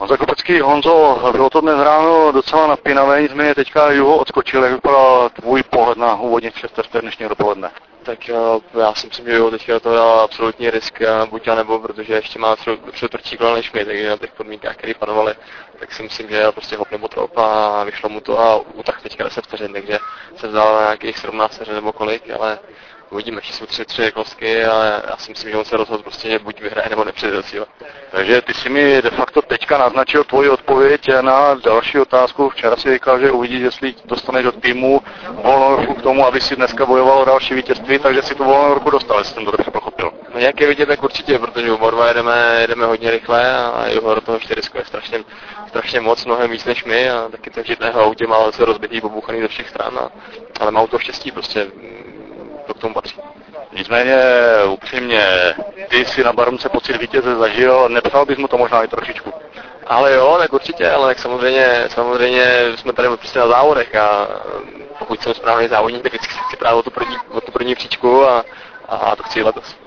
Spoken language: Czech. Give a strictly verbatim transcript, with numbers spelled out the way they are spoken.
Honza Kopecký, Honzo, bylo to dnes ráno docela napínavé, nicméně teďka Juho odskočil, jak vypadá tvůj pohled na úvodních šest vteřin dnešního dopoledne? Tak já si myslím, že Juho teďka to dal absolutní risk, buď a nebo, protože ještě má tři tvrdší kola než my, takže na těch podmínkách, které panovaly, tak si myslím, že prostě hop nebo trop a vyšlo mu to a utak teďka deset vteřin, takže se vzal na nějakých sedmnáct vteřin nebo kolik, ale uvidíme, ještě jsou tři, tři kostky, ale já si myslím, že on se rozhodl prostě buď vyhraje nebo nepřijde do cíle. Takže ty si mi de facto teďka naznačil tvoji odpověď na další otázku. Včera si říkal, že uvidíš, jestli dostaneš od týmu volnou ruku k tomu, aby si dneska bojoval o další vítězství, takže si tu volnou ruku dostal, jestli jsem to dobře pochopil. No jak je vidět, tak určitě, protože oba dva jedeme, jedeme hodně rychle a jeho do toho ještě riskuje strašně, strašně moc, mnohem víc než my a taky to v autě má se rozbitý, pobuchaný ze všech stran, a, ale má to štěstí prostě. To k tomu patří. Nicméně upřímně, ty si na Barumce pocit vítěze zažil, nepřál bys mu to možná i trošičku. Ale jo, tak určitě, ale tak samozřejmě, samozřejmě jsme tady prostě na závodech a pokud jsem správný závodník, tak vždycky chci právě o tu první, o tu první příčku a, a to chci letos.